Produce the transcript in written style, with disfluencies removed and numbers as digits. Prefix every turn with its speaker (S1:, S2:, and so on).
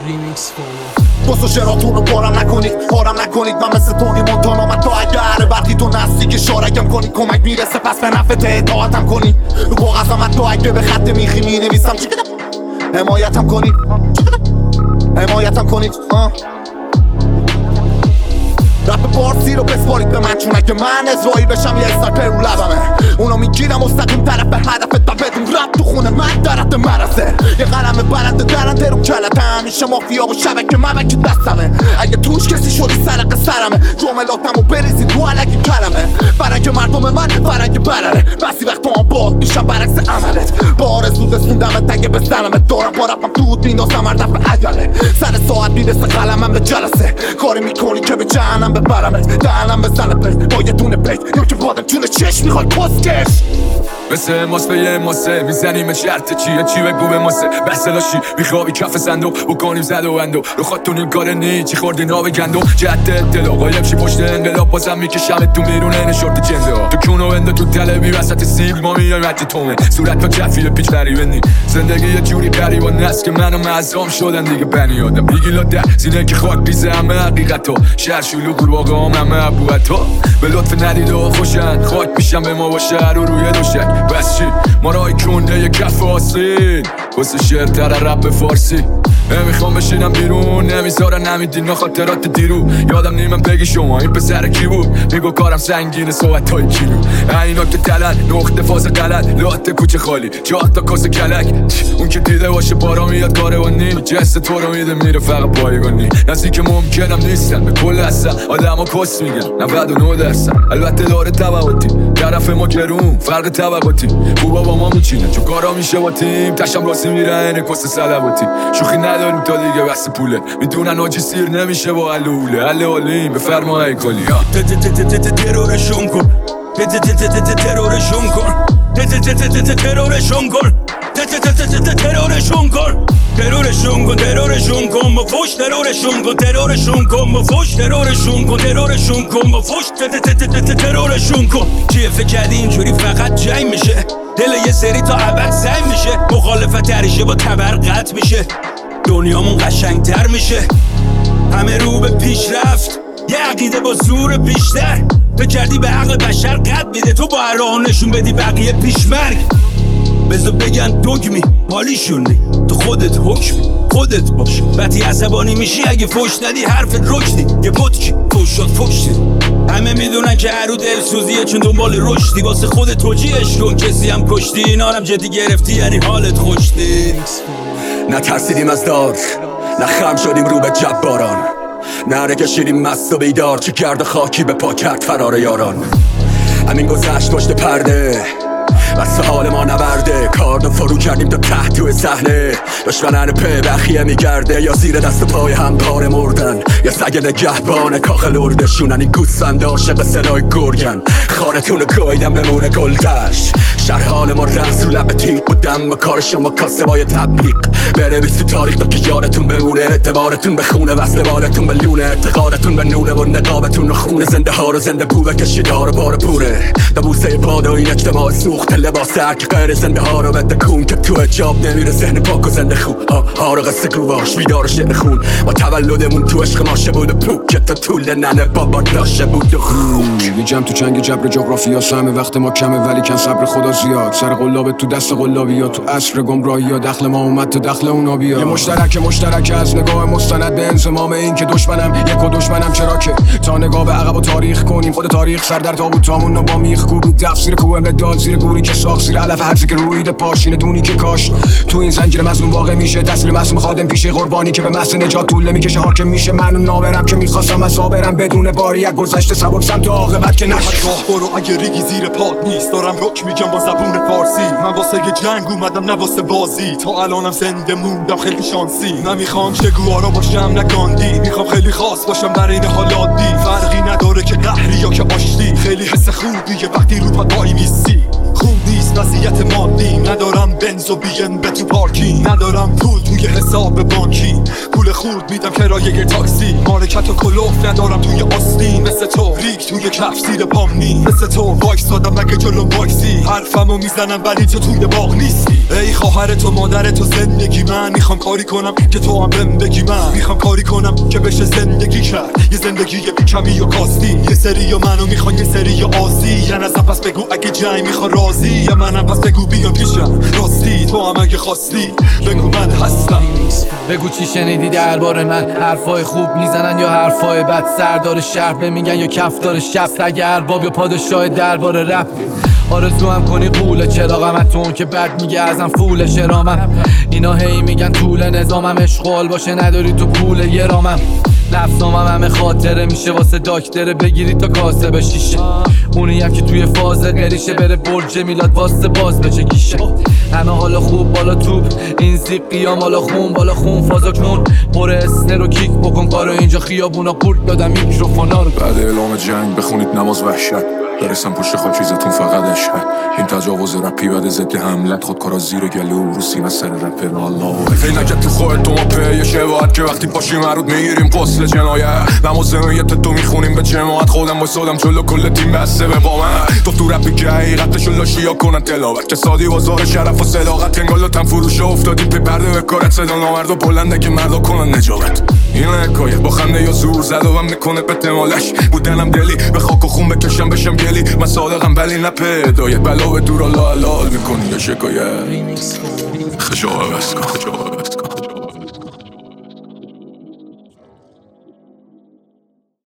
S1: بسو شراتون رو پارم نکنید من مثل تونی مونتانا من تا اگر وقتی تو نستی که شارکم کنی کمک میرسه پس به نفع اطاعتم کنی رو کاغذم من تا اگه به خط میخی مینویسم حمایتم کنید رپ پارسی رو بسپارید به من چون اگه من اسرائیل بشم یه اسنایپر رو لبمه اونو میگیرم مستقیم طرف به هدفت و بدون رپ تو خونه من درد مرسه یه قلم برنده درنده رو کلته همیشه مافیا و شبکه مبک دستمه اگه توش کسی شدی سرق سرمه جملاتمو بریزی تو علکی کلمه فرنگ مردم من فرنگ برره بسی وقت تو آباد میشم برعکس عملت با آرزو رسوندمت اگه به سرمت دارم با رپم دود میندازم هر دفعه عجله سر ساعت میرسه قلمم به جلسه کاری میکنی که به جهنم ببرمت دهنم بزنه با یه دونه بیت یا که بادم تونه چشم میخوای کسکش
S2: مثل ماس به یه ماسه میزنیم شرط چیه چی بگو به ماسه بسلاشی میخوابی کف صندوق بکنیم زد و اندو رو خودتون این کار نی چی خوردین آب گندو جد اطلاع قایب شی پشت انقلاب بازم میکشم تو میرونه این شورت جنده تو کونو انده تو تلوی وسط سیب ما میایم حتی تومه صورت تا جفیل پیچ بری زندگی یه جوری قریب و نست که منو معظام شدن دیگه بنی آدم دیگه لاده سینه که خاک ریزه همه حقیقت ها شهر شلوغ رو واقعا همه ابوت ها به لطف ندید و خوشن خاک میشم به ما و شهر رو روی دوشک بس چی ما رای کنده یه کف آسین واسه شعر تر رپ فارسی نمیخوام بشینم بیرون نمیذارن نمیدین خاطرات دیرو یادم نیمم بگی شما این پسر کی بود میگو کارم سنگینه صحبت های کیلو اینا که تلن نقطه فاز غلط لاته کوچه خالی 4 تا کاسه کلک اون که دیده باشه بارا میاد کاره و نیم جست تو رو میده میره فقط پایگانی نزدیک ممکنم نیستن به کل هستن آدم ها کس میگن 99% البته داره طبقاتی طرف ما گرون فرق طبقاتی خوبا با ما میچینه چون کارا میشه با تیم تشم راسی میره اینه کس سلواتی شوخی نداریم تا دیگه بس پوله میدونن آجی سیر نمیشه با علوله علیم بفرما ای کلی
S3: ترورشون کن ترورشون کن ترورشون کن ترورشون کن ترورشون کن ترورشون کن با فوش ترورشون کن ترورشون کن با فوش ترورشون کن ترورشون کن با فوش ترورشون کن چیه فکر کردی اینجوری فقط جنگ میشه دل یه سری تا ابد سنگ میشه مخالفت تریشه با تبر قطع میشه دنیامون قشنگتر میشه همه رو به پیشرفت یه عقیده با زور بیشتر تو کردی به عقل بشر قد میده تو با هر راه نشون بدی بقیه پیشمرگ بذار بگن دوگمی مالیشونی تو خودت حکمی خودت باش وقتی عصبانی میشی اگه فوش ندی حرفت رکدی یه بطکی فوش شد فوشتی همه میدونن که هرو دلسوزیه چون دنبال رشدی واسه خودت توجیهش کن کسی هم کشتی اینارم جدی گرفتی یعنی حالت خوشتی
S4: نترسیدیم از دار نه خم شدیم رو به جباران نره کشیدیم مست و بیدار چه گرد خاکی به پا کرد فرار یاران همین گذشت پشت پرده بس حال ما نبرده کاردو فرو کردیم تا ته توی صحنه دشمنن په بخیه میگرده یا زیر دست و پای هم پاره مردن یا سگ نگهبان کاخل اردشونن این گوسفند عاشق صدای گرگن خارتون گایدم بمونه گلدشت شهر حال ما رفت رو لب تیغ بودم و کار شما کاسبای تبلیغ بنویس تو تاریخ تا که یادتون بمونه اعتبارتون به خونه وصل بالتون به لونه اعتقادتون به نونه و نقابتون رو خونه زنده ها رو زنده پو بکشید ها رو بار پوره دبوسه بادا این اجتماع سوخت لباس هرک غیر زنده ها رو بده کون که تو اجاب نمیره ذهن پاک و زنده خون ها رو قصه گواش بیدار شعر خون ما تولدمون تو عشق ماشه بود و پوک تا طول ننه بابا داشه بود و خوک
S2: میجم تو چنگ جبر جغرافیا همه وقت ما کمه ولی کن صبر خدا زیاد سر قلاب تو دست قلابیا تو عصر گمراهی یا دخل ما اومد تو دخل اونا بیا یه مشترک از نگاه مستند به انضمام این که دشمنم یک و دشمنم چرا که تا نگاه به عقب و تاریخ کنیم خود تاریخ سر در تابوتامون رو با میخ کوبیم تفسیر کوه مداد زیر گوری که ساخت زیر علف هرچی که رویده پاشینه دونی که کاش تو این زنجیر مظلوم واقع میشه تسلیم معصوم خادم پیشه قربانی که به محض نجات طول نمیکشه حاکم میشه من نابرم که میخواستم از صابرم بدون باری یک گذشته سبک سمت عاقبت که نشه
S1: برو اگه ریگی زیر پات نیست دارم رک میگم با زبون فارسی من واسه جنگ اومدم نه واسه بازی تا الانم زنده موندم خیلی شانسی نمیخوام شگوارا باشم نه گاندی میخوام خیلی خاص باشم در این حال عادی فرقی نداره که قهری یا که آشتی خیلی حس خوبیه وقتی رو پات وای میسی خوب نیست وضعیت مادی ندارم بنز و بیم به تو پارکینگ ندارم پول توی حساب بانکی پول خورد میدم کرایه تاکسی مارکت و کلوف ندارم توی آستین مثل تو ریگ توی کف زیر پام نی مثل تو وایسادم مگه جلو وایسی حرفمو میزنم ولی تو توی باغ نیستی ای خواهر تو مادر تو زندگی
S3: من میخوام کاری کنم که تو هم زندگی من میخوام کاری کنم که بشه زندگی کرد یه زندگی بی کمی و کاستی یه سری یا منو میخوان یه سری یا آسی یا نزم پس بگو اگه جای میخوان راضی یا منم پس بگو بیا پیشم راستی تو هم اگه خواستی بگو من هستم
S2: بگو چی شنیدی درباره من حرفای خوب میزنن یا حرفای بد سردار شهر بمیگن یا کفدار شب سگ ارباب یا پادشاه درباره رپ آرزو هم کنی قوله چراغم تو اون که بد میگه ازم فوله شرامم اینا هی میگن طول نظامم اشغال باشه نداری تو پول یه رامم لفظامم همه خاطره میشه واسه داکتره بگیری تا کاسه بشیشه اونی هم که توی فاز قریشه بره برج میلاد واسه باز بچه گیشه همه حالا خوب بالا توپ این زیب قیام بالا خون فازا کن پر اسنه رو کیک بکن کارو اینجا خیابونا قورت دادم میکروفونا رو
S5: بعد اعلام جنگ بخونید نماز وحشت برسم پشت خواب چیزتون فقط اشهد این تجاوز رپی بعد ضد حملت خودکارا زیر گلو رو سینه سر رپ والله فیلنگت تو خواهد تو ما پیه شباهت که وقتی پاشی مرود میگیریم پسل جنایه نماز زمیت تو میخونیم به جماعت خودم بایستادم جلو کل تیم بسته به با من تو رپی که حقیقتشو لاشیا کنن تلاوت که سادی بازار شرف و صداقت انگال تن فروش افتادیم پی پرده به کارت صدا نامرد و بلنده که مردا کنن نجابت این حکایه با خنده یا زور زد و هم میکنه به تمالش بودنم دلی به خاک و خون بکشم بشم گلی من صادقم ولی نه پیدایه بلا به دور الله حلال میکنی یا شکایت خجابت کن